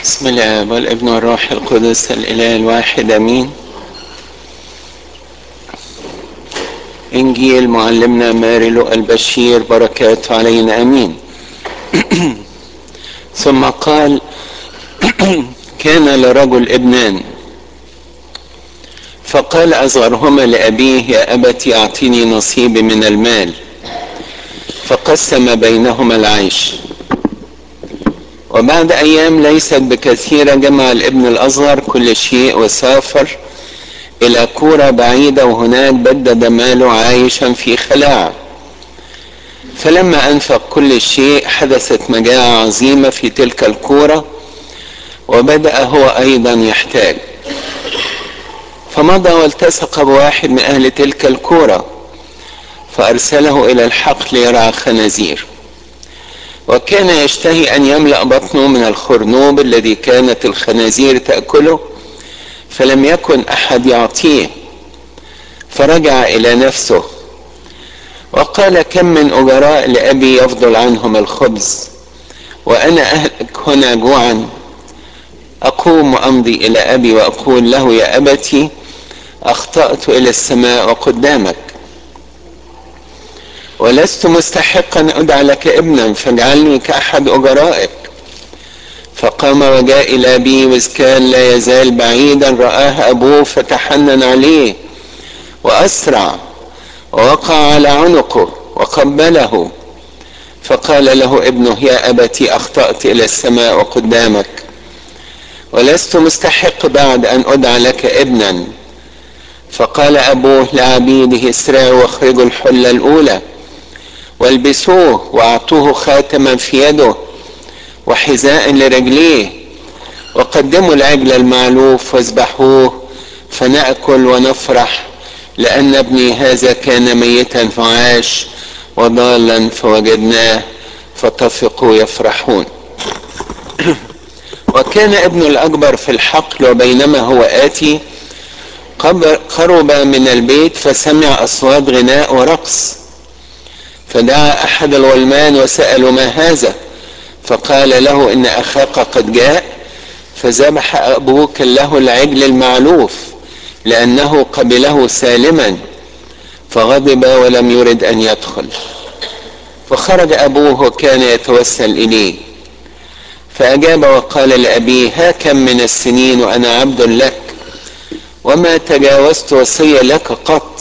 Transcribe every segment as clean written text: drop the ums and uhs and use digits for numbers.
بسم الله والابن والروح القدس الاله الواحد امين. انجيل معلمنا ماري لوقا البشير بركاته علينا امين. ثم قال: كان لرجل ابنان، فقال اصغرهما لابيه: يا ابت اعطني نصيبي من المال. فقسم بينهما العيش. وبعد ايام ليست بكثيرة جمع الابن الاصغر كل شيء وسافر الى كورة بعيدة، وهناك بدد ماله عايشا في خلاعة. فلما انفق كل شيء حدثت مجاعة عظيمة في تلك الكورة، وبدأ هو ايضا يحتاج. فمضى والتصق بواحد من اهل تلك الكورة، فارسله الى الحقل ليرعى خنازير. وكان يشتهي ان يملأ بطنه من الخرنوب الذي كانت الخنازير تأكله، فلم يكن احد يعطيه. فرجع الى نفسه وقال: كم من اجراء لابي يفضل عنهم الخبز، وانا اهلك هنا جوعا. اقوم وامضي الى ابي واقول له: يا ابتي، اخطأت الى السماء وقدامك، ولست مستحقا ادعى لك ابنا، فاجعلني كاحد اجرائك. فقام وجاء الى ابي، واذ كان لا يزال بعيدا رآه ابوه فتحنن عليه واسرع ووقع على عنقه وقبله. فقال له ابنه: يا ابتي، اخطأت الى السماء وقدامك، ولست مستحق بعد ان ادعى لك ابنا. فقال ابوه لعبيده: اسرعوا واخرجوا الحلة الاولى والبسوه، واعطوه خاتما في يده وحذاء لرجليه، وقدموا العجل المعلوف واذبحوه، فنأكل ونفرح، لأن ابني هذا كان ميتا فعاش، وضالا فوجدناه، فتفقوا يفرحون. وكان ابن الأكبر في الحقل، وبينما هو آتي قرب من البيت فسمع أصوات غناء ورقص، فدعا أحد الغلمان وسأله: ما هذا؟ فقال له: إن أخاك قد جاء، فذبح أبوك له العجل المعلوف، لأنه قبله سالما. فغضب ولم يرد أن يدخل. فخرج أبوه وكان يتوسل إليه، فأجاب وقال لأبيه: ها كم من السنين وأنا عبد لك، وما تجاوزت وصية لك قط،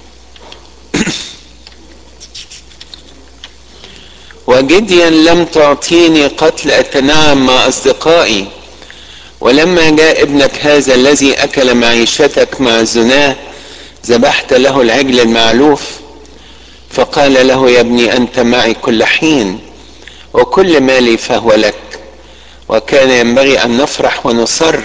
وجديا لم تعطيني قط لأتنعم مع أصدقائي. ولما جاء ابنك هذا الذي أكل معيشتك مع الزناه، ذبحت له العجل المعلوف. فقال له: يا ابني، أنت معي كل حين، وكل مالي فهو لك. وكان ينبغي أن نفرح ونصر،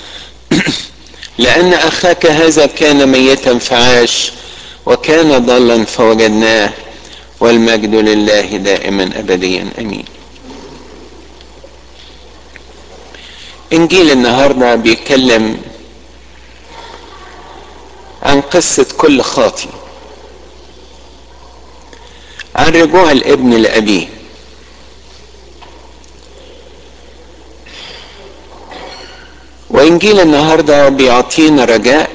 لأن أخاك هذا كان ميتا فعاش، وكان ضالا فوجدناه، والمجد لله دائما أبديا أمين. إنجيل النهاردة بيتكلم عن قصة كل خاطئ، عن رجوع الابن لأبيه. وإنجيل النهاردة بيعطينا رجاء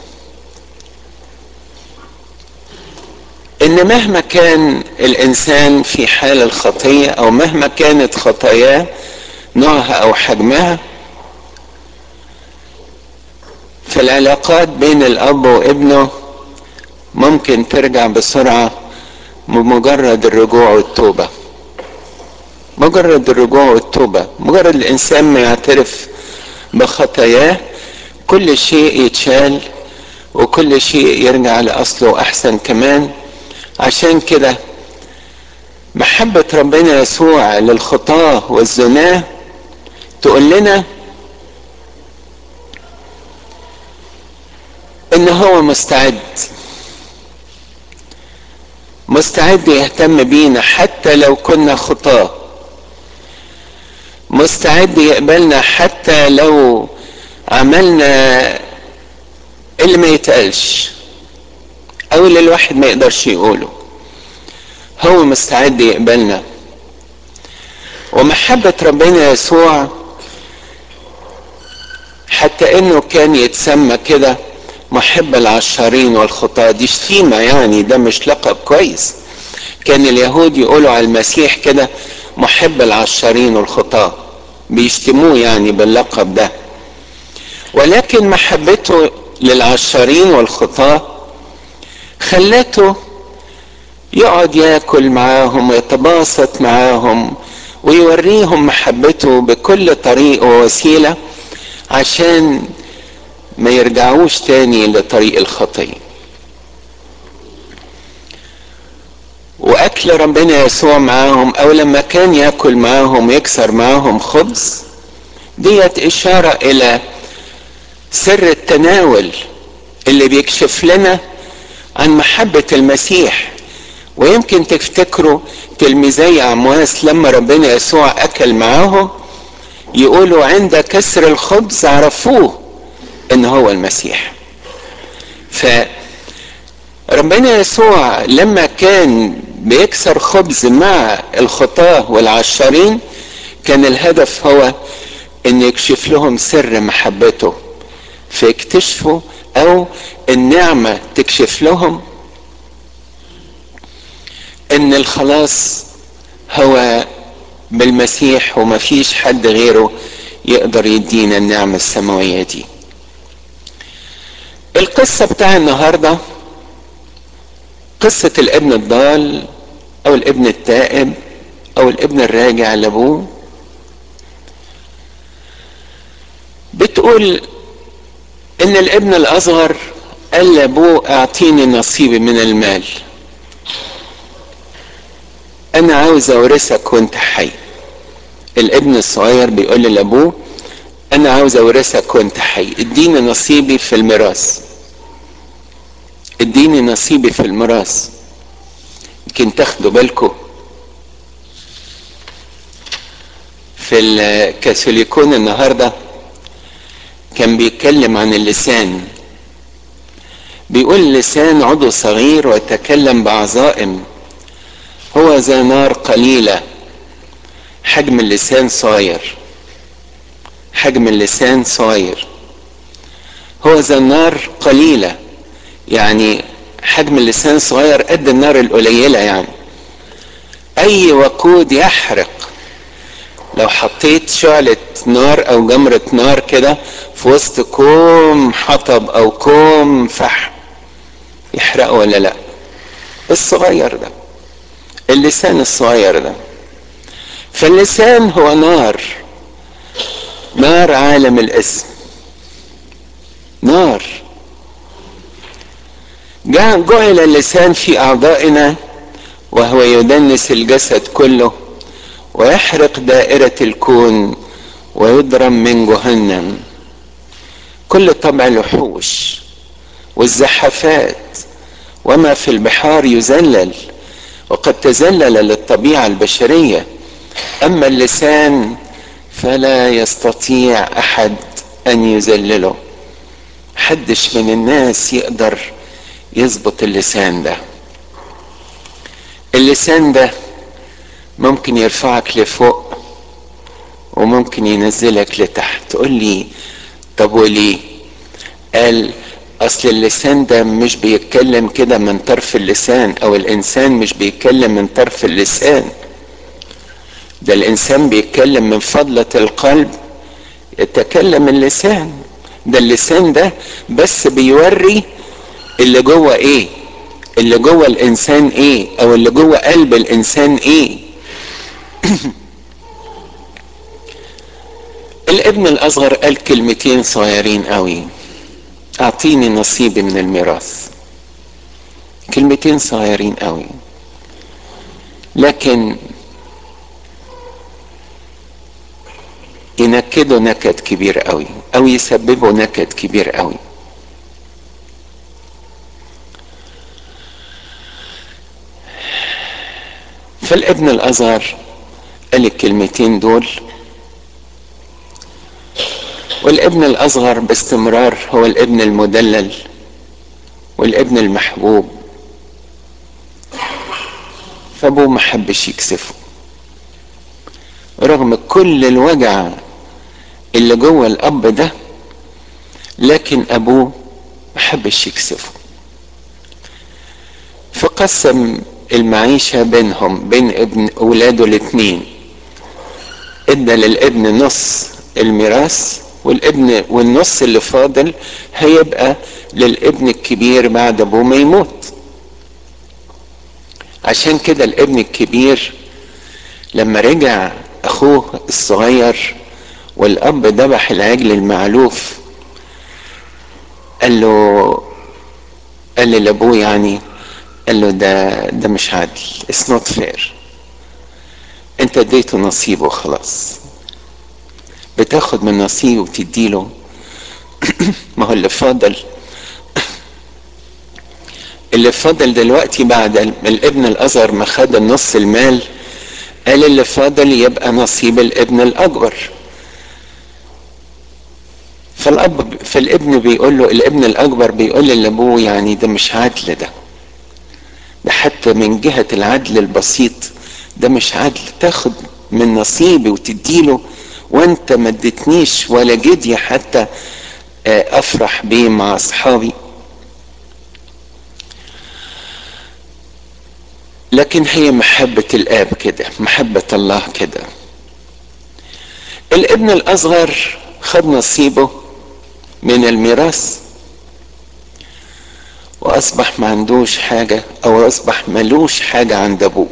إن مهما كان الإنسان في حال الخطية، أو مهما كانت خطاياه نوعها أو حجمها، فالعلاقات بين الأب وابنه ممكن ترجع بسرعة بمجرد الرجوع والتوبة. مجرد الرجوع والتوبة، مجرد الإنسان ما يعترف بخطاياه، كل شيء يتشال وكل شيء يرجع لأصله أحسن كمان. عشان كده محبة ربنا يسوع للخطاة والزناه تقول لنا إن هو مستعد يهتم بينا حتى لو كنا خطاة، مستعد يقبلنا حتى لو عملنا اللي ما يتقالش او اللي الواحد ما يقدرش يقوله. هو مستعد يقبلنا. ومحبة ربنا يسوع حتى انه كان يتسمى كده محب العشارين والخطاة. دي شتيمة يعني، ده مش لقب كويس. كان اليهود يقولوا على المسيح كده محب العشارين والخطاة، بيشتموه يعني باللقب ده. ولكن محبته للعشارين والخطاة خلته يقعد ياكل معاهم ويتباسط معاهم ويوريهم محبته بكل طريق ووسيلة عشان ما يرجعوش تاني لطريق الخطية. واكل ربنا يسوع معاهم او لما كان ياكل معاهم يكسر معاهم خبز، ديت اشارة الى سر التناول اللي بيكشف لنا عن محبة المسيح. ويمكن تفتكروا تلميذي عمواس لما ربنا يسوع اكل معاهم يقولوا عند كسر الخبز عرفوه ان هو المسيح. فربنا يسوع لما كان بيكسر خبز مع الخطاة والعشارين كان الهدف هو ان يكشف لهم سر محبته، فيكتشفوا او النعمة تكشف لهم ان الخلاص هو بالمسيح ومفيش حد غيره يقدر يدينا النعمة السماوية دي. القصة بتاع النهاردة قصة الابن الضال او الابن التائب او الابن الراجع لابوه. بتقول ان الابن الاصغر قال لابوه اعطيني نصيبي من المال، انا عاوز اورثك وانت حي. الابن الصغير بيقول لابوه انا عاوز اورثك وانت حي، اديني نصيبي في الميراث، اديني نصيبي في الميراث. يمكن تاخدوا بالكم في الكاثوليكون النهارده كان بيتكلم عن اللسان، بيقول اللسان عضو صغير ويتكلم بعظائم، هو ذا نار قليلة. حجم اللسان صغير، حجم اللسان صغير، هو ذا النار قليلة، يعني حجم اللسان صغير قد النار القليلة. يعني اي وقود يحرق، لو حطيت شعلة نار او جمرة نار كده في وسط كوم حطب او كوم فحم يحرقه ولا لا؟ الصغير ده، اللسان الصغير ده. فاللسان هو نار، نار عالم الاسم، نار. جعل اللسان في اعضائنا وهو يدنس الجسد كله ويحرق دائرة الكون ويضرم من جهنم. كل طبع الوحوش والزحفات وما في البحار يذلل، وقد تذلل للطبيعة البشرية. اما اللسان فلا يستطيع احد ان يذلله. محدش من الناس يقدر يظبط اللسان ده. اللسان ده ممكن يرفعك لفوق وممكن ينزلك لتحت. تقول لي طب وليه؟ قال اصل اللسان ده مش بيتكلم كده من طرف اللسان، او الانسان مش بيتكلم من طرف اللسان، ده الانسان بيتكلم من فضلة القلب يتكلم اللسان. ده اللسان ده بس بيوري اللي جوه ايه، اللي جوه الانسان ايه، او اللي جوه قلب الانسان ايه. الابن الاصغر قال كلمتين صغيرين قوي، اعطيني نصيبي من الميراث. كلمتين صغيرين قوي لكن ينكدوا نكد كبير قوي او يسببوا نكد كبير قوي. فالابن الاصغر قال الكلمتين دول، والابن الاصغر باستمرار هو الابن المدلل والابن المحبوب، فابوه ما حبش يكسفه رغم كل الوجع اللي جوه الاب ده. لكن ابوه محبش يكسفه، فقسم المعيشة بينهم، بين ابن اولاده الاتنين. ادى للابن نص الميراث، والنص اللي فاضل هيبقى للابن الكبير بعد ابوه ما يموت. عشان كده الابن الكبير لما رجع اخوه الصغير والاب ذبح العجل المعلوف، قال لابوه يعني، قال له ده مش عدل، it's not fair، انت اديته نصيبه خلاص، بتاخد من نصيبه وتديله. ما هو اللي فاضل دلوقتي بعد الابن الاصغر ما خد النص المال، قال اللي فاضل يبقى نصيب الابن الاكبر. فالابن بيقول له، الابن الاكبر بيقول لابوه يعني ده مش عدل، ده حتى من جهة العدل البسيط ده مش عدل، تاخد من نصيبي وتديله وانت ما اديتنيش ولا جدية حتى افرح بيه مع اصحابي. لكن هي محبة الاب كده، محبة الله كده. الابن الاصغر خد نصيبه من الميراث واصبح ما عندوش حاجة، او اصبح ملوش حاجة عند ابوه.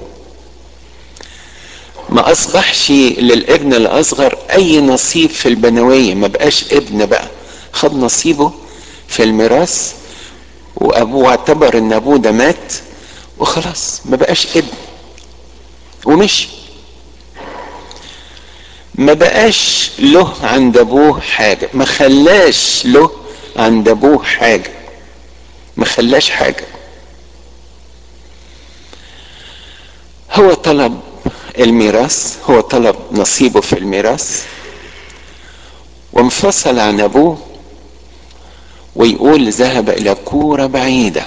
ما اصبحش للابن الاصغر اي نصيب في البنوية، ما بقاش ابن بقى، خد نصيبه في الميراث، وابوه اعتبر ان ابوه ده مات وخلاص ما بقاش ابن ومشي. ما بقاش له عند ابوه حاجة، ما خلاش له عند ابوه حاجة، ما خلاش حاجة. هو طلب الميراث، هو طلب نصيبه في الميراث وانفصل عن ابوه، ويقول ذهب الى كورة بعيدة.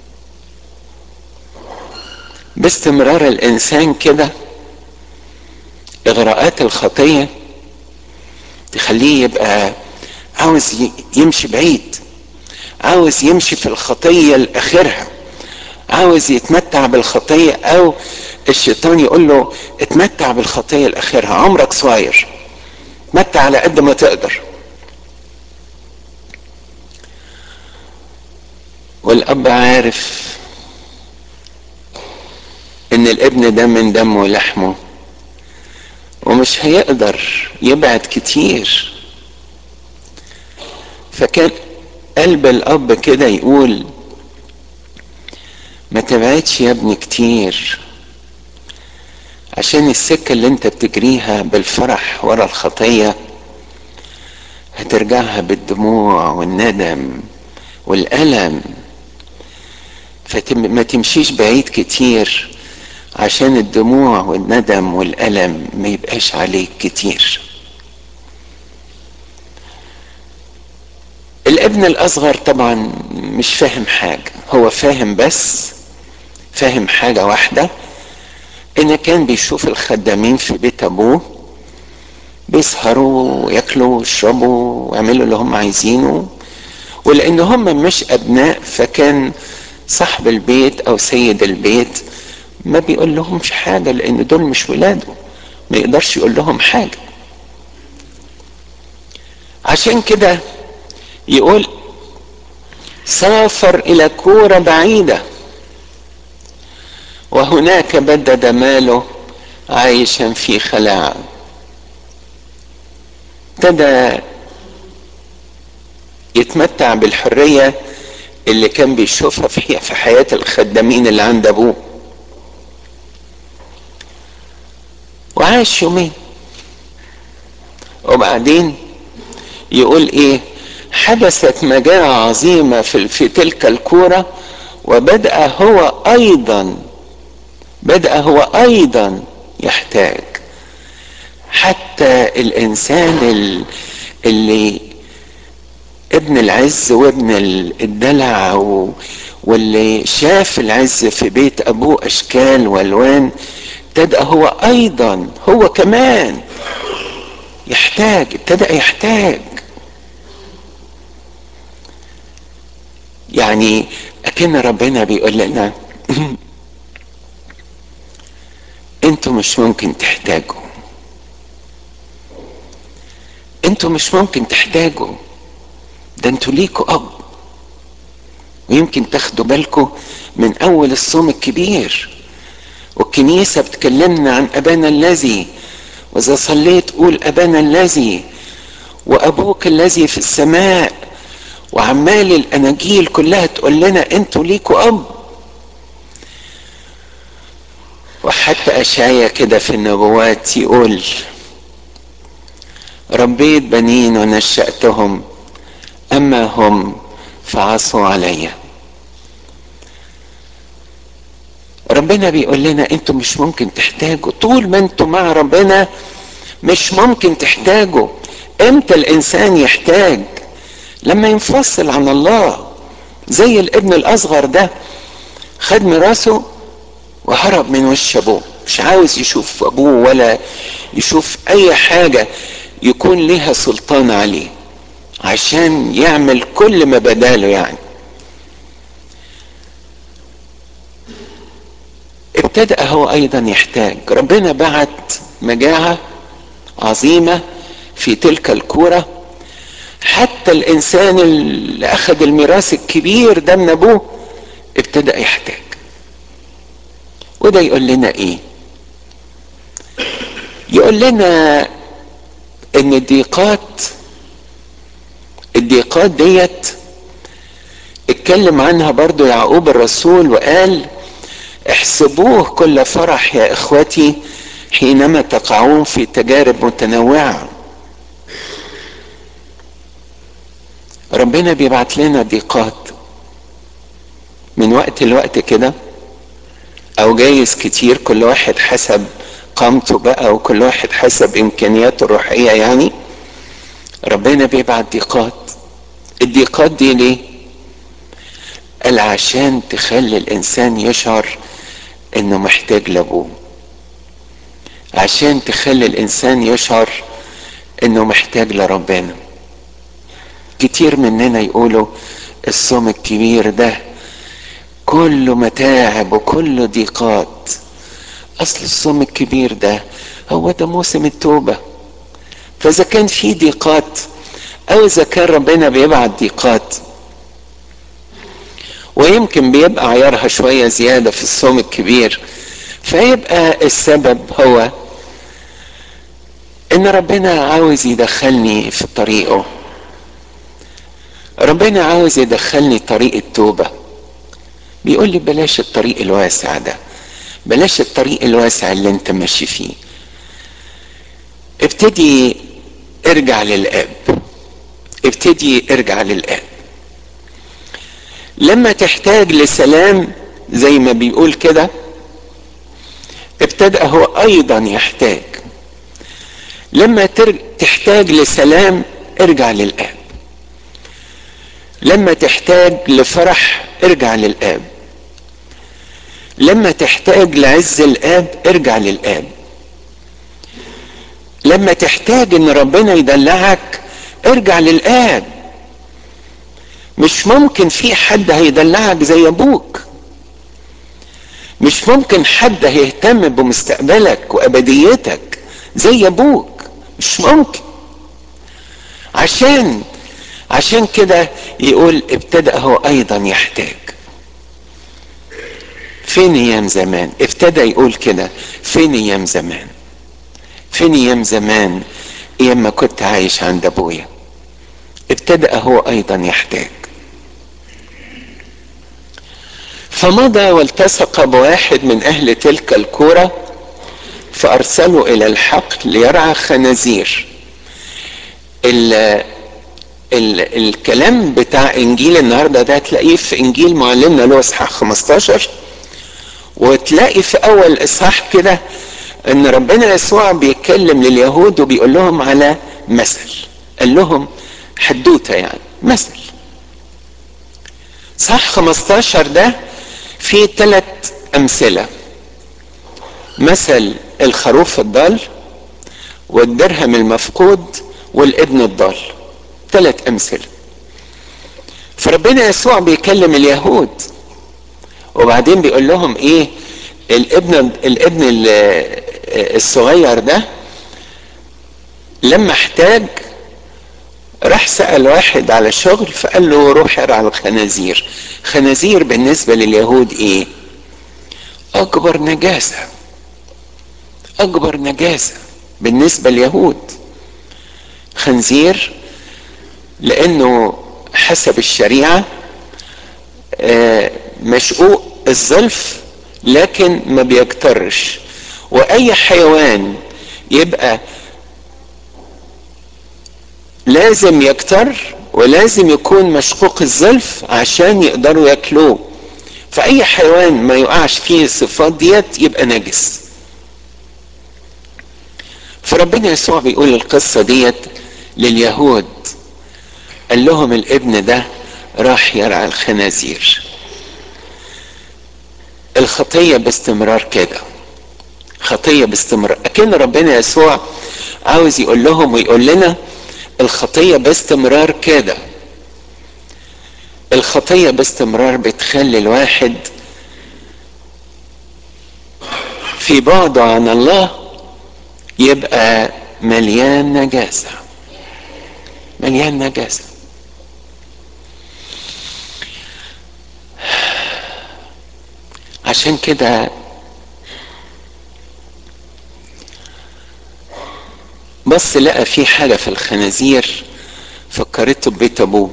باستمرار الانسان كده اغراءات الخطية تخليه يبقى عاوز يمشي بعيد، عاوز يمشي في الخطية لاخرها، عاوز يتمتع بالخطية، او الشيطان يقول له اتمتع بالخطية لاخرها، عمرك صغير، اتمتع على قد ما تقدر. والاب عارف ان الابن ده من دمه ولحمه ومش هيقدر يبعد كتير، فكان قلب الاب كده يقول ما تبعدش يا ابني كتير، عشان السكة اللي انت بتجريها بالفرح ورا الخطية هترجعها بالدموع والندم والألم، فما تمشيش بعيد كتير عشان الدموع والندم والألم ما يبقاش عليك كتير. الابن الأصغر طبعا مش فاهم حاجة، هو فاهم بس فاهم حاجة واحدة، ان كان بيشوف الخدامين في بيت ابوه بيسهروا وياكلوا ويشربوا ويعملوا اللي هم عايزينه، ولان هم مش ابناء فكان صاحب البيت او سيد البيت ما بيقول لهمش حاجة، لان دول مش ولاده، ما يقدرش يقول لهم حاجة. عشان كده يقول سافر الى كورة بعيدة وهناك بدد ماله عايشا في خلاعة. ابتدى يتمتع بالحرية اللي كان بيشوفها في حياة الخدامين اللي عند ابوه، وعاش يومين. وبعدين يقول ايه، حدثت مجاعة عظيمة في تلك الكورة، وبدأ هو ايضا يحتاج. حتى الانسان اللي ابن العز وابن الدلع واللي شاف العز في بيت ابوه اشكال والوان، ابتدأ هو كمان ابتدأ يحتاج. يعني اكن ربنا بيقول لنا انتوا مش ممكن تحتاجوا، انتوا مش ممكن تحتاجوا، ده انتوا ليكوا اب. ويمكن تاخدوا بالكم من اول الصوم الكبير والكنيسة بتكلمنا عن ابانا الذي، واذا صليت قول ابانا الذي وابوك الذي في السماء، وعمال الاناجيل كلها تقول لنا انتوا ليكوا اب. وحتى اشعيا كده في النبوات يقول ربيت بنين ونشأتهم اما هم فعصوا علي. ربنا بيقول لنا انتوا مش ممكن تحتاجوا، طول ما انتوا مع ربنا مش ممكن تحتاجوا. امتى الانسان يحتاج؟ لما ينفصل عن الله، زي الابن الاصغر ده خد ميراثه وهرب من وش ابوه، مش عاوز يشوف ابوه ولا يشوف اي حاجة يكون ليها سلطان عليه، عشان يعمل كل ما بداله يعني. ابتدأ هو ايضا يحتاج. ربنا بعت مجاعة عظيمة في تلك الكورة، حتى الانسان اللي اخذ الميراث الكبير ده من ابوه ابتدأ يحتاج. وده يقول لنا ايه؟ يقول لنا ان الضيقات ديت اتكلم عنها برضو يعقوب الرسول وقال احسبوه كل فرح يا اخوتي حينما تقعون في تجارب متنوعة. ربنا بيبعت لنا ضيقات من وقت لوقت كده، او جايز كتير، كل واحد حسب قامته بقى وكل واحد حسب امكانياته الروحية يعني. ربنا بيبعت ضيقات. الضيقات دي ليه؟ قال عشان تخلي الانسان يشعر انه محتاج لابوه، عشان تخلي الانسان يشعر انه محتاج لربنا. كتير مننا يقولوا الصوم الكبير ده كله متاعب وكله ضيقات. اصل الصوم الكبير ده هو ده موسم التوبة، فاذا كان في ضيقات او اذا كان ربنا بيبعت ضيقات ويمكن بيبقى عيارها شوية زيادة في الصوم الكبير، فيبقى السبب هو ان ربنا عاوز يدخلني في طريقه، ربنا عاوز يدخلني طريق التوبة. بيقول لي بلاش الطريق الواسع ده، بلاش الطريق الواسع اللي انت ماشي فيه، ابتدي ارجع للآب، ابتدي ارجع للآب. لما تحتاج لسلام زي ما بيقول كده ابتدأ هو ايضا يحتاج. لما تحتاج لسلام ارجع للآب، لما تحتاج لفرح ارجع للآب، لما تحتاج لعز الآب ارجع للآب، لما تحتاج ان ربنا يدلعك ارجع للآب. مش ممكن في حد هيدلعك زي ابوك، مش ممكن حد هيهتم بمستقبلك وابديتك زي ابوك، مش ممكن. عشان كده يقول ابتدأ هو ايضا يحتاج. فين ايام زمان ابتدى يقول كده؟ فين ايام زمان؟ فين ايام زمان ايام ما كنت عايش عند ابويا؟ ابتدأ هو ايضا يحتاج. فمضى والتصق بواحد من اهل تلك الكورة فارسلوا الى الحقل ليرعى خنازير. الكلام بتاع انجيل النهارده ده تلاقيه في انجيل معلمنا له اصحاح 15، وتلاقي في اول اصحاح كده ان ربنا يسوع بيتكلم لليهود وبيقول لهم على مثل، قال لهم حدوته يعني مثل. صح 15 ده فيه 3 امثلة: مثل الخروف الضال والدرهم المفقود والابن الضال. 3 امثلة. فربنا يسوع بيكلم اليهود وبعدين بيقول لهم ايه؟ الابن الصغير ده لما احتاج راح سأل واحد على شغل فقال له روح ارعى الخنازير. خنازير بالنسبة لليهود ايه؟ اكبر نجاسة، اكبر نجاسة بالنسبة لليهود. خنزير لانه حسب الشريعة مشقوق الظلف لكن ما بيكترش، واي حيوان يبقى لازم يكتر ولازم يكون مشقوق الظلف عشان يقدروا ياكلوه. فاي حيوان ما يقعش فيه الصفات ديت يبقى نجس. فربنا يسوع بيقول القصة ديت لليهود، قال لهم الابن ده راح يرعى الخنازير. الخطية باستمرار كده، خطية باستمرار، اكن ربنا يسوع عاوز يقول لهم ويقول لنا الخطية باستمرار كده. الخطية باستمرار بتخلي الواحد في بعده عن الله يبقى مليان نجاسة، مليان نجاسة. عشان كده بص لقى في حاجة في الخنازير فكرته ببيت ابوه.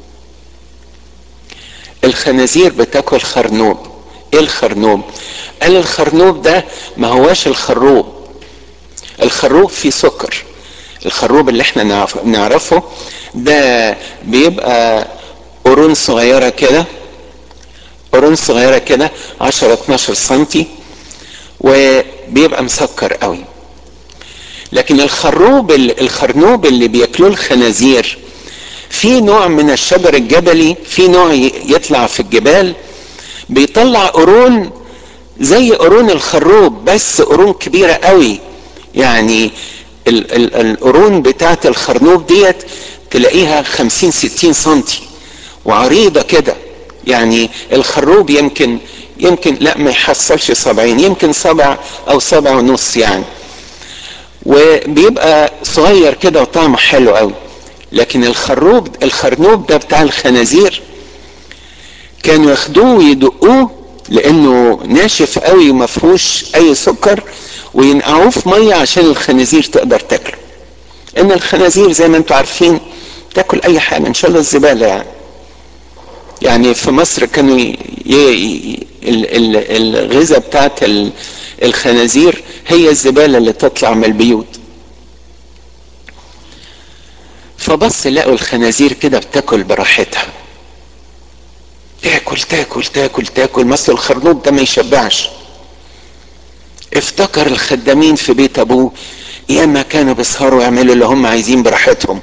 الخنازير بتاكل خرنوب. ايه الخرنوب؟ قال الخرنوب ده ما هواش الخروب. الخروب فيه سكر. الخروب اللي احنا نعرفه ده بيبقى قرون صغيرة كده، قرون صغيرة كده 10-12 سنتي، وبيبقى مسكر قوي. لكن الخرنوب اللي بياكلوه الخنازير في نوع من الشجر الجبلي، في نوع يطلع في الجبال بيطلع قرون زي قرون الخروب بس قرون كبيرة قوي. يعني القرون بتاعت الخرنوب ديت تلاقيها 50-60 سنتي وعريضة كده. يعني الخروب يمكن لا ما يحصلش 70، يمكن 7 أو 7.5 يعني، وبيبقى صغير كده وطعمه حلو قوي. لكن الخرنوب ده بتاع الخنازير كانوا ياخدوه ويدقوه لانه ناشف قوي وما فيهوش اي سكر، وينقعوه في ميه عشان الخنازير تقدر تاكله. ان الخنازير زي ما انتم عارفين تاكل اي حاجه ان شاء الله الزباله يعني في مصر كانوا الغذاء بتاعت الخنازير هي الزباله اللي تطلع من البيوت. فبص لقوا الخنازير كده بتاكل براحتها، تاكل تاكل تاكل تاكل، مثل الخرنوب ده ما يشبعش. افتكر الخدامين في بيت ابوه ياما كانوا بيسهروا يعملوا اللي هم عايزين براحتهم،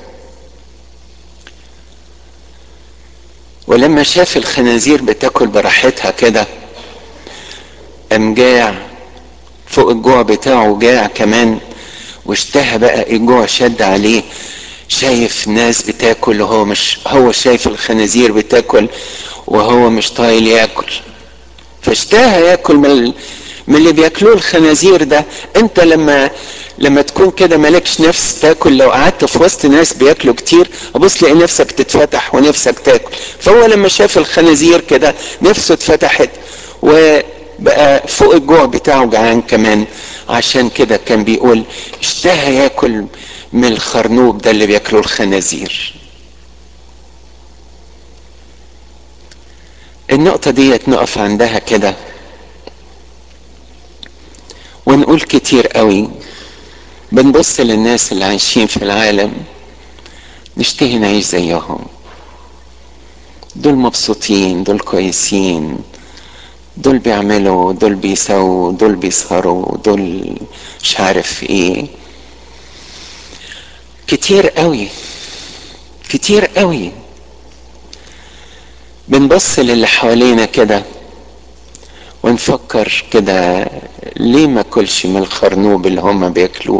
ولما شاف الخنازير بتاكل براحتها كده قام جاع فوق الجوع بتاعه، جاع كمان واشتهى بقى، الجوع شد عليه. شايف ناس بتاكل وهو مش، هو شايف الخنازير بتاكل وهو مش طايل ياكل، فاشتهى ياكل من اللي بياكلوه الخنازير ده. انت لما تكون كده مالكش نفس تاكل، لو قعدت في وسط ناس بياكلوا كتير ابص لقي نفسك تتفتح ونفسك تاكل. فهو لما شاف الخنازير كده نفسه اتفتحت وبقى فوق الجوع بتاعه جعان كمان. عشان كده كان بيقول اشتهى ياكل من الخرنوب ده اللي بياكلوه الخنازير. النقطة دي نقف عندها كده ونقول كتير قوي بنبص للناس اللي عايشين في العالم نشتهي نعيش زيهم، دول مبسوطين، دول كويسين، دول بيعملوا، دول بيسووا، دول بيسهروا، دول مش عارف ايه. كتير قوي كتير قوي بنبص للي حوالينا كده ونفكر كده ليه ما كلش من الخرنوب اللي هم بياكلوه.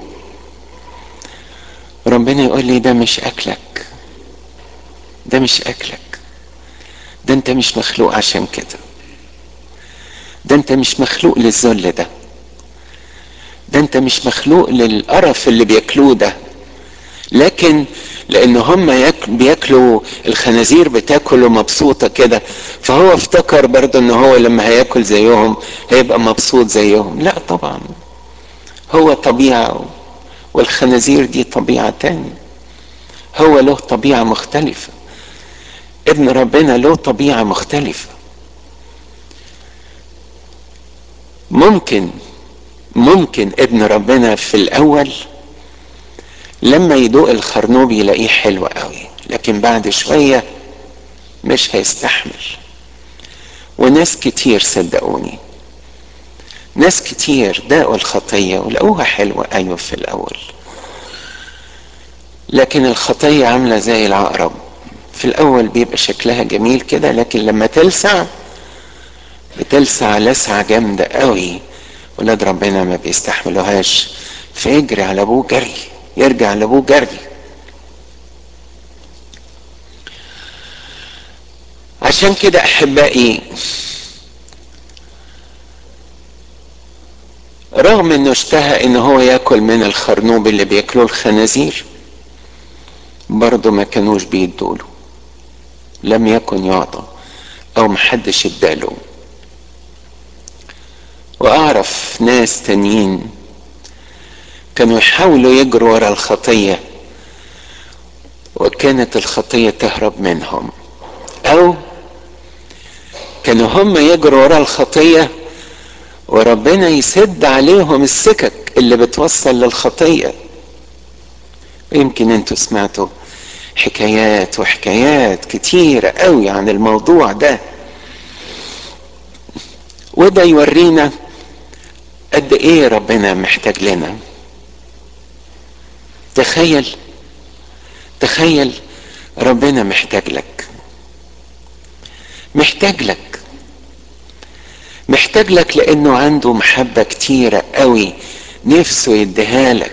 ربنا يقول لي ده مش اكلك، ده مش اكلك. ده انت مش مخلوق عشان كده، ده انت مش مخلوق للذل ده، ده انت مش مخلوق للقرف اللي بياكلوه ده. لكن لان هم بياكلوا الخنازير بتاكل ومبسوطة كده، فهو افتكر برضه ان هو لما هياكل زيهم هيبقى مبسوط زيهم. لا طبعا، هو طبيعة والخنازير دي طبيعة تانية، هو له طبيعة مختلفة، ابن ربنا له طبيعة مختلفة. ممكن ابن ربنا في الاول لما يدوق الخرنوب يلاقيه حلو قوي، لكن بعد شوية مش هيستحمل. وناس كتير صدقوني، ناس كتير داقوا الخطية ولقوها حلوة ايوه في الاول، لكن الخطية عاملة زي العقرب، في الاول بيبقى شكلها جميل كده، لكن لما تلسع بتلسع لسعة جامدة قوي، ولاد ربنا ما بيستحملوهاش، فيجري على ابوه جري، يرجع لابوه جري. عشان كده احبائي، رغم انه اشتهى ان هو ياكل من الخرنوب اللي بياكلوه الخنازير، برضه ما كانوش بيدوله، لم يكن يعطى او محدش اداله. واعرف ناس تانيين كانوا يحاولوا يجروا ورا الخطية وكانت الخطية تهرب منهم، او كانوا هم يجروا ورا الخطية وربنا يسد عليهم السكك اللي بتوصل للخطية. يمكن انتوا سمعتوا حكايات وحكايات كتيرة قوي عن الموضوع ده، وده يورينا قد ايه ربنا محتاج لنا. تخيل ربنا محتاج لك، محتاج لك لانه عنده محبة كتيرة قوي نفسه يديها لك،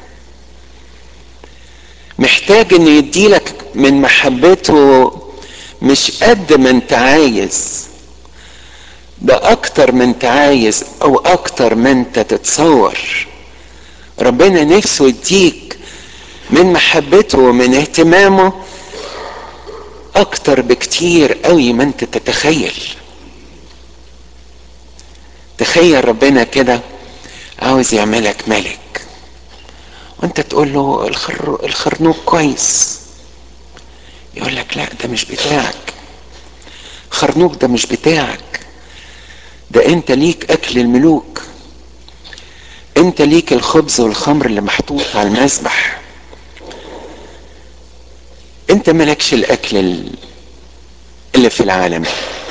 محتاج انه يديلك من محبته مش قد ما انت عايز، ده اكتر ما انت عايز او اكتر ما انت تتصور. ربنا نفسه يديك من محبته ومن اهتمامه اكتر بكتير قوي ما انت تتخيل. تخيل ربنا كده عاوز يعملك ملك، وانت تقول له الخرنوب كويس، يقول لك لا ده مش بتاعك، خرنوب ده مش بتاعك، ده انت ليك اكل الملوك، انت ليك الخبز والخمر اللي محطوط على المذبح، انت ملكش الاكل اللي في العالم.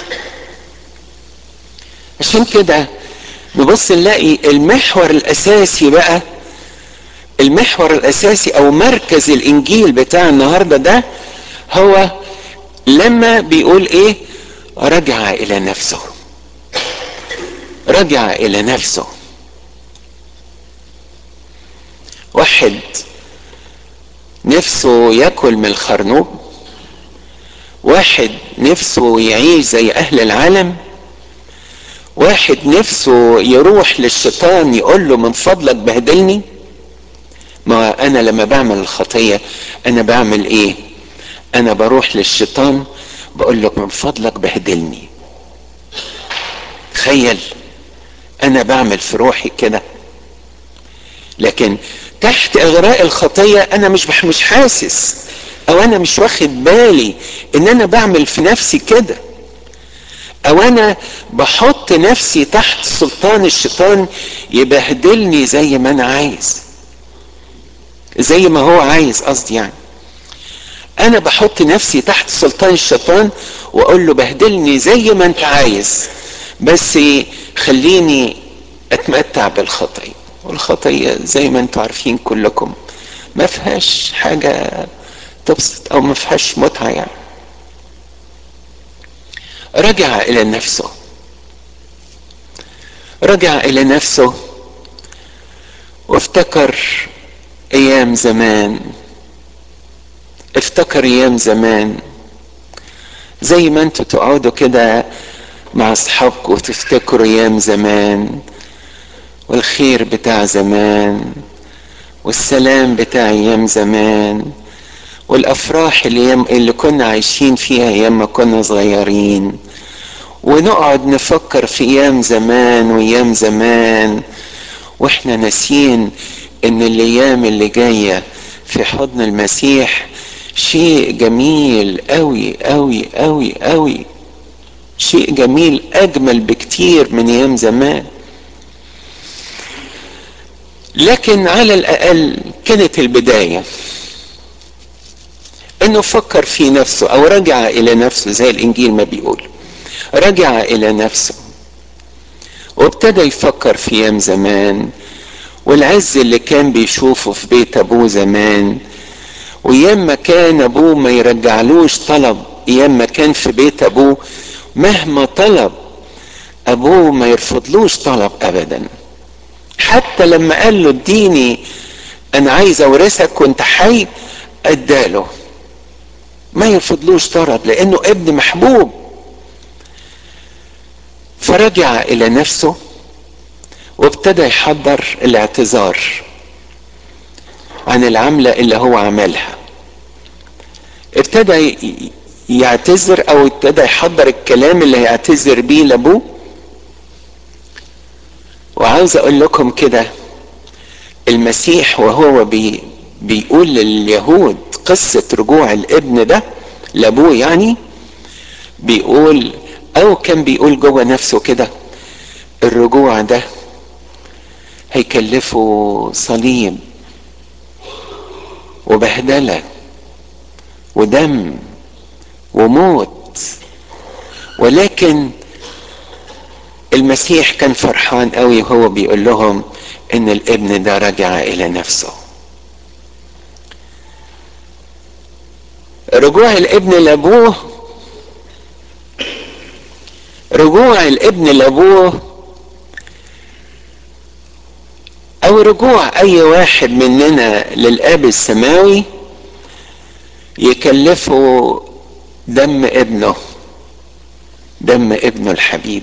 عشان كده نبص نلاقي المحور الاساسي بقى، المحور الاساسي او مركز الانجيل بتاع النهاردة ده هو لما بيقول ايه؟ رجع الى نفسه، رجع الى نفسه. واحد نفسه ياكل من الخرنوب، واحد نفسه يعيش زي اهل العالم، واحد نفسه يروح للشيطان يقول له من فضلك بهدلني. ما انا لما بعمل الخطية انا بعمل ايه؟ انا بروح للشيطان بقول له من فضلك بهدلني. تخيل انا بعمل في روحي كده، لكن تحت اغراء الخطية انا مش حاسس، او انا مش واخد بالي ان انا بعمل في نفسي كده، او انا بحط نفسي تحت سلطان الشيطان يبهدلني زي ما انا عايز، زي ما هو عايز قصدي يعني. انا بحط نفسي تحت سلطان الشيطان واقول له بهدلني زي ما انت عايز، بس خليني اتمتع بالخطية. والخطية زي ما انتوا عارفين كلكم ما فيهاش حاجة تبسط او ما فيهاش متعة يعني. رجع الى نفسه، رجع الى نفسه وافتكر ايام زمان، افتكر ايام زمان زي ما انتوا تقعدوا كده مع اصحابكم وتفتكروا ايام زمان والخير بتاع زمان والسلام بتاع ايام زمان والافراح اللي كنا عايشين فيها ايام ما كنا صغيرين، ونقعد نفكر في ايام زمان وايام زمان واحنا ناسيين ان الايام اللي جاية في حضن المسيح شيء جميل قوي قوي قوي قوي، شيء جميل اجمل بكتير من ايام زمان. لكن على الاقل كانت البداية انه فكر في نفسه او رجع الى نفسه زي الانجيل ما بيقول، رجع الى نفسه وابتدى يفكر في ايام زمان والعز اللي كان بيشوفه في بيت ابوه زمان، وايام ما كان ابوه ما يرجعلوش طلب، ايام ما كان في بيت ابوه مهما طلب ابوه ما يرفضلوش طلب ابدا. حتى لما قال له اديني انا عايز اورثك وانت حي اداله، ما يرفضلوش طلب لانه ابن محبوب. فرجع الى نفسه وابتدى يحضر الاعتذار عن العملة اللي هو عملها، ابتدى يعتذر او ابتدى يحضر الكلام اللي هيعتذر بيه لابوه. وعاوز اقول لكم كده، المسيح وهو بيقول لليهود قصة رجوع الابن ده لابوه، يعني بيقول او كان بيقول جوه نفسه كده الرجوع ده هيكلفه صليب وبهدلة ودم وموت، ولكن المسيح كان فرحان قوي وهو بيقول لهم ان الابن ده رجع الى نفسه. رجوع الابن لابوه، رجوع الابن لابوه او رجوع اي واحد مننا للاب السماوي يكلفه دم ابنه، دم ابنه الحبيب،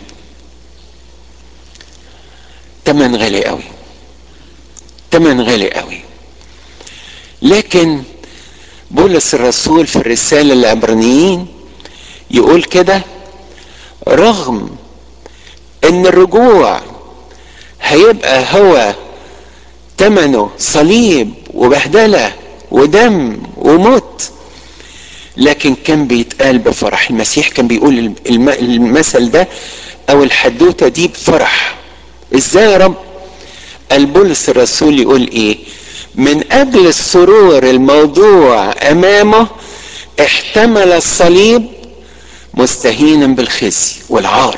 تمن غالي قوي، تمن غالي قوي. لكن بولس الرسول في الرسالة للعبرانيين يقول كده، رغم ان الرجوع هيبقى هو تمنه صليب وبهدلة ودم وموت، لكن كان بيتقال بفرح. المسيح كان بيقول المثل ده او الحدوتة دي بفرح. ازاي يا رب؟ قال بولس الرسول يقول ايه؟ من اجل السرور الموضوع امامه احتمل الصليب مستهينا بالخزي والعار.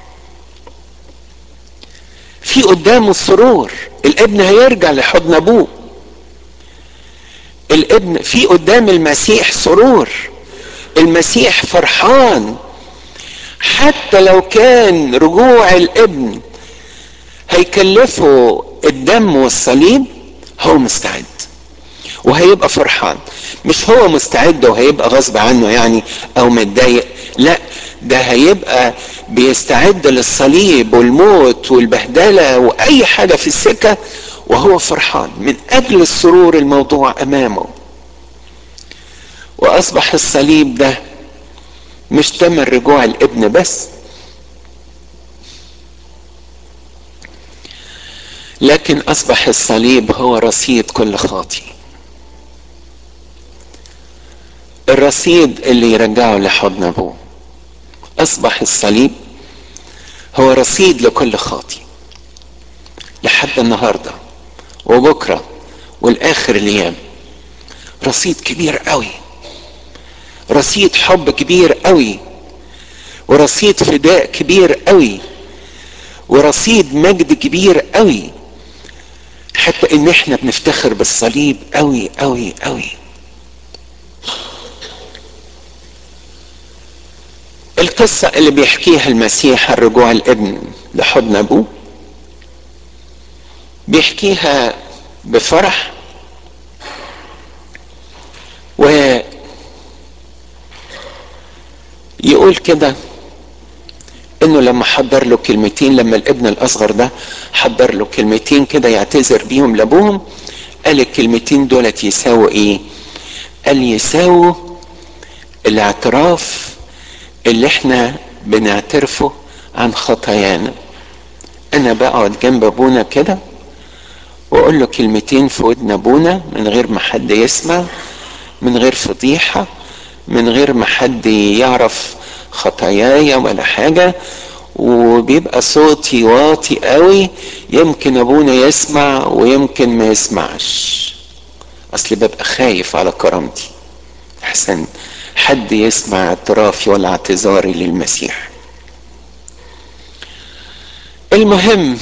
في قدامه السرور، الابن هيرجع لحضن ابوه، الابن في قدام المسيح سرور، المسيح فرحان. حتى لو كان رجوع الابن هيكلفه الدم والصليب هو مستعد وهيبقى فرحان. مش هو مستعد وهيبقى غصب عنه يعني او متضايق، لا، ده هيبقى بيستعد للصليب والموت والبهدلة واي حاجة في السكة وهو فرحان من اجل السرور الموضوع امامه. واصبح الصليب ده مش تمن رجوع الابن بس، لكن اصبح الصليب هو رصيد كل خاطئ، الرصيد اللي يرجعه لحضن ابوه. اصبح الصليب هو رصيد لكل خاطئ لحد النهارده وبكره والاخر الايام. رصيد كبير قوي، رصيد حب كبير قوي، ورصيد فداء كبير قوي، ورصيد مجد كبير قوي، حتى ان احنا بنفتخر بالصليب قوي قوي قوي. القصة اللي بيحكيها المسيح عن رجوع الابن لحضن ابوه بيحكيها بفرح يقول كده انه لما حضر له كلمتين، لما الابن الاصغر ده حضر له كلمتين كده يعتذر بيهم لابوهم، قال الكلمتين دولت يساووا ايه؟ قال يساووا الاعتراف اللي احنا بنعترفه عن خطايانا. انا بقعد جنب ابونا كده واقول له كلمتين في ودن ابونا من غير ما حد يسمع، من غير فضيحة، من غير ما حد يعرف خطاياي ولا حاجة، وبيبقى صوتي واطي قوي، يمكن ابونا يسمع ويمكن ما يسمعش، اصل ببقى خايف على كرامتي احسن حد يسمع اعترافي ولا اعتذاري للمسيح. المهم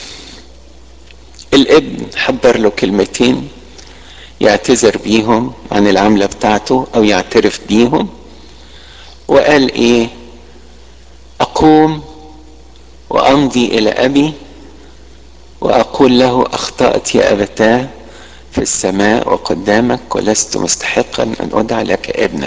الابن حضر له كلمتين يعتذر بيهم عن العملة بتاعته او يعترف بيهم، وقال ايه؟ اقوم وامضي الى ابي واقول له اخطأت يا ابتاه في السماء وقدامك ولست مستحقا ان ادعى لك ابنا.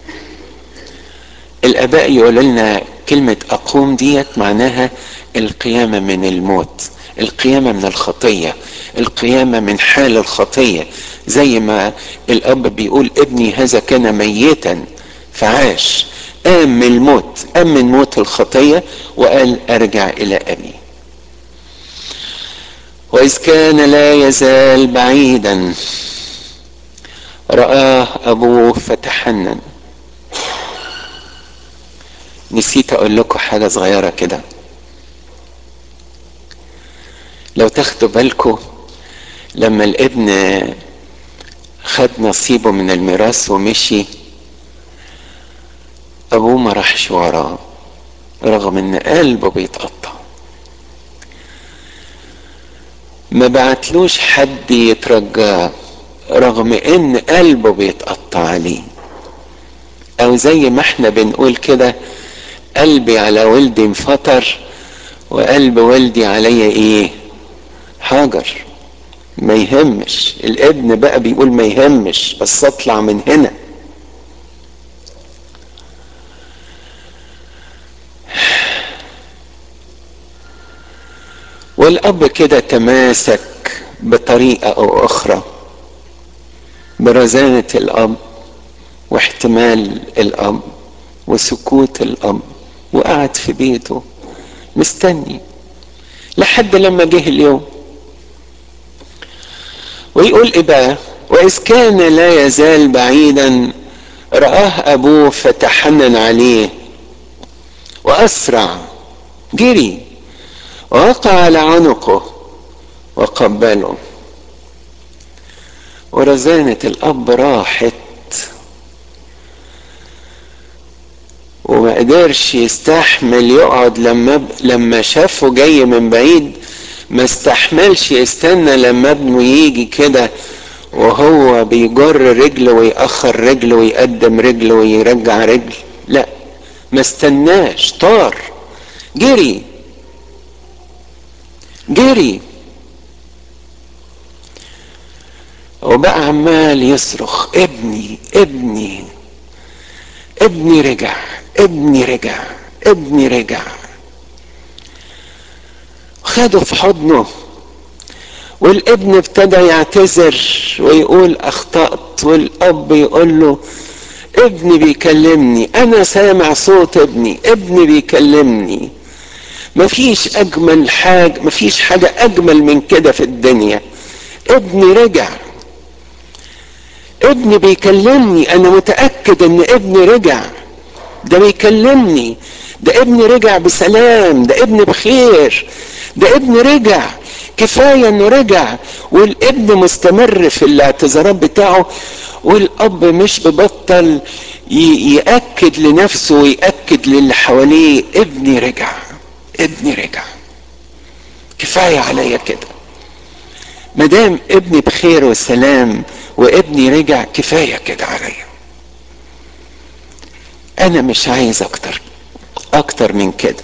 الاباء يقولوا لنا كلمة اقوم ديت معناها القيامة من الموت، القيامة من الخطية، القيامة من حال الخطية، زي ما الاب بيقول ابني هذا كان ميتا فعاش، قام من الموت، قام من موت الخطية وقال ارجع الى ابي. واذ كان لا يزال بعيدا رآه ابوه فتحنن. نسيت اقول لكم حاجة صغيرة كده، لو تاخدوا بالكم لما الابن خد نصيبه من الميراث ومشي، ابوه ما راحش وراه رغم ان قلبه بيتقطع، ما بعتلوش حد يترجاه رغم ان قلبه بيتقطع عليه. او زي ما احنا بنقول كده، قلبي على ولدي انفطر وقلب والدي عليا ايه؟ حجر. ما يهمش الابن بقى بيقول ما يهمش بس اطلع من هنا. والاب كده تماسك بطريقة او اخرى برزانة الاب واحتمال الاب وسكوت الاب، وقعد في بيته مستني لحد لما جه اليوم. ويقول ايه بقى؟ واذ كان لا يزال بعيدا رآه ابوه فتحنن عليه واسرع، جري ووقع على عنقه وقبله. ورزانة الاب راحت وما قدرش يستحمل يقعد لما شافه جاي من بعيد، ما استحملش يستنى لما ابنه يجي كده وهو بيجر رجله ويأخر رجله ويقدم رجله ويرجع رجل، لا ما استناش، طار جري جري وبقى عمال يصرخ ابني ابني ابني رجع ابني رجع ابني رجع. خده في حضنه والابن ابتدى يعتذر ويقول اخطأت، والاب يقول له ابني بيكلمني، انا سامع صوت ابني، ابني بيكلمني. مفيش اجمل حاجة، مفيش حاجة اجمل من كده في الدنيا. ابني رجع، ابني بيكلمني، انا متأكد ان ابني رجع، ده بيكلمني، ده ابني رجع بسلام، ده ابني بخير، ده ابني رجع، كفاية انه رجع. والابن مستمر في الاعتذارات بتاعه، والاب مش ببطل يأكد لنفسه ويأكد للي حواليه ابني رجع ابني رجع، كفاية عليا كده، مدام ابني بخير وسلام وابني رجع كفاية كده عليا، انا مش عايز اكتر من كده.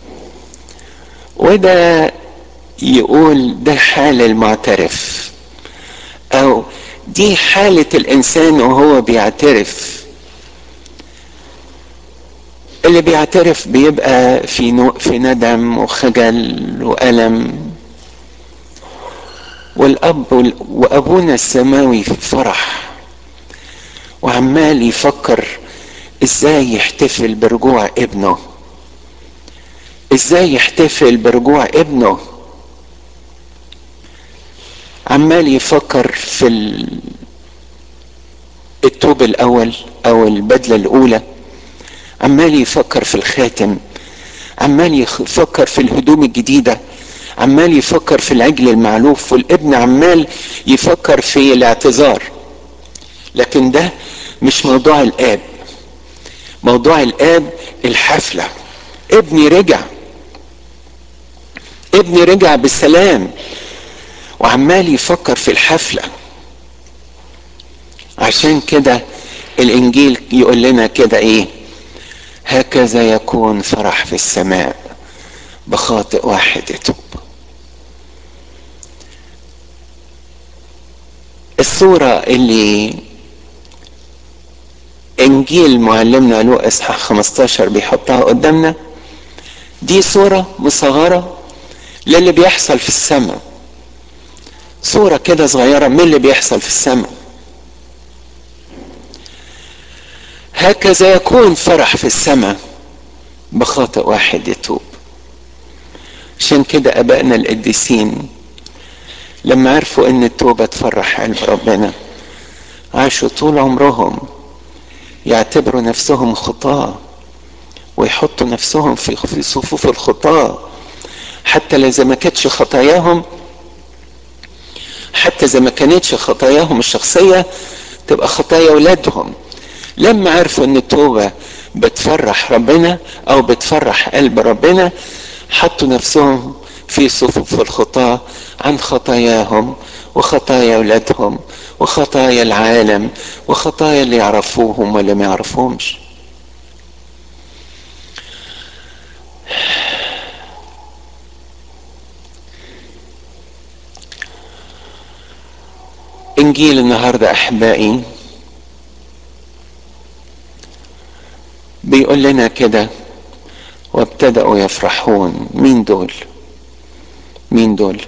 وده يقول ده حال المعترف، او دي حالة الانسان وهو بيعترف. اللي بيعترف بيبقى في ندم وخجل وألم، وأبونا السماوي في فرح، وعمال يفكر ازاي يحتفل برجوع ابنه، ازاي يحتفل برجوع ابنه. عمال يفكر في التوب الاول او البدلة الاولى، عمال يفكر في الخاتم، عمال يفكر في الهدوم الجديدة، عمال يفكر في العجل المعلوف، والابن عمال يفكر في الاعتذار. لكن ده مش موضوع الاب. موضوع الاب الحفلة. ابني رجع، ابني رجع بالسلام، وعمال يفكر في الحفلة. عشان كده الانجيل يقول لنا كده ايه؟ هكذا يكون فرح في السماء بخاطئ واحد يتوب. الصورة اللي انجيل معلمنا لوقا اصحاح 15 بيحطها قدامنا دي صورة مصغرة للي بيحصل في السماء. صورة كده صغيرة من اللي بيحصل في السماء. هكذا يكون فرح في السماء بخاطئ واحد يتوب. عشان كده ابائنا القديسين لما عرفوا ان التوبة تفرح قلب ربنا عاشوا طول عمرهم يعتبروا نفسهم خطاة، ويحطوا نفسهم في صفوف الخطاة، حتى إذا ما كانتش خطاياهم، حتى إذا ما كانتش خطاياهم الشخصية تبقى خطايا أولادهم. لما عرفوا ان التوبة بتفرح ربنا او بتفرح قلب ربنا حطوا نفسهم في صفوف الخطاة عن خطاياهم وخطايا اولادهم وخطايا العالم وخطايا اللي يعرفوهم واللي ما يعرفوهمش. انجيل النهاردة احبائي بيقول لنا كده وابتدأوا يفرحون. مين دول؟ مين دول؟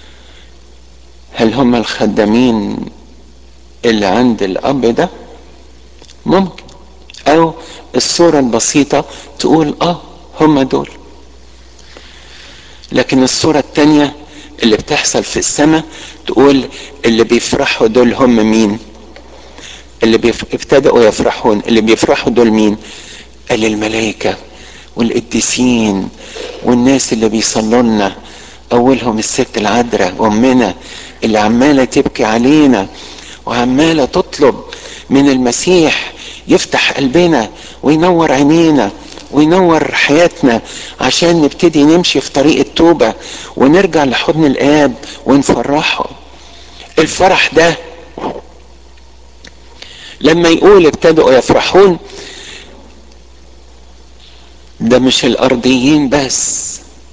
هل هم الخدامين اللي عند الاب ده؟ ممكن. او الصورة البسيطة تقول هم دول. لكن الصورة التانية اللي بتحصل في السماء تقول اللي بيفرحوا دول هم مين؟ اللي ابتدأوا يفرحون، اللي بيفرحوا دول مين؟ قال الملائكة والقديسين والناس اللي بيصلوا لنا، اولهم الست العذراء امنا اللي عمالة تبكي علينا وعمالة تطلب من المسيح يفتح قلبنا وينور عينينا وينور حياتنا عشان نبتدي نمشي في طريق التوبة ونرجع لحضن الآب ونفرحه. الفرح ده لما يقول ابتدأوا يفرحون ده مش الأرضيين بس،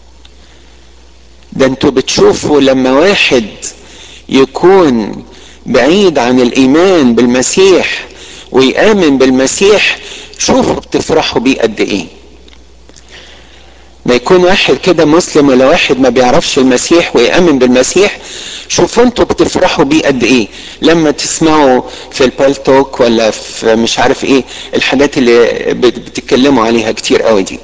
ده انتوا بتشوفوا لما واحد يكون بعيد عن الإيمان بالمسيح ويآمن بالمسيح شوفوا بتفرحوا بيه قد ايه. ما يكون واحد كده مسلم ولا واحد ما بيعرفش المسيح ويأمن بالمسيح شوفوا انتوا بتفرحوا بيه قد ايه لما تسمعوا في البالتوك ولا في مش عارف ايه الحاجات اللي بتتكلموا عليها كتير قوي دي.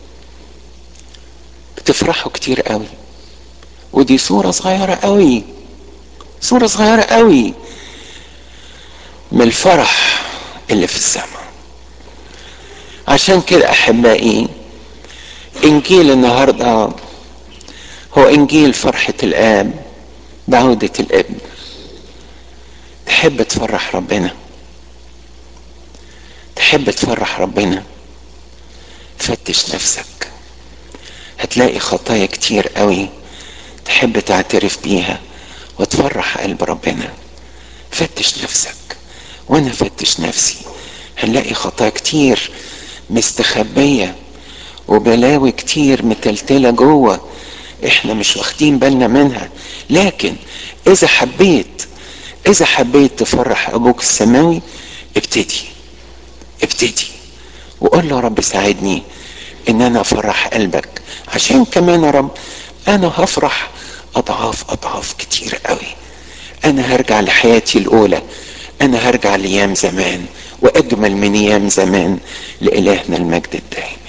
بتفرحوا كتير قوي. ودي صورة صغيرة قوي، صورة صغيرة قوي من الفرح اللي في السماء. عشان كده احبائي انجيل النهاردة هو انجيل فرحة الاب بعودة الابن. تحب تفرح ربنا؟ تحب تفرح ربنا؟ فتش نفسك، هتلاقي خطايا كتير قوي تحب تعترف بيها وتفرح قلب ربنا. فتش نفسك وانا فتش نفسي، هنلاقي خطايا كتير مستخبية وبلاوي كتير متلتلة جوه احنا مش واخدين بالنا منها. لكن اذا حبيت تفرح ابوك السماوي ابتدي وقول له يا رب ساعدني ان انا افرح قلبك، عشان كمان يا رب انا هفرح اضعاف اضعاف كتير قوي. انا هرجع لحياتي الاولى، انا هرجع لايام زمان واجمل من ايام زمان. لالهنا المجد الدائم.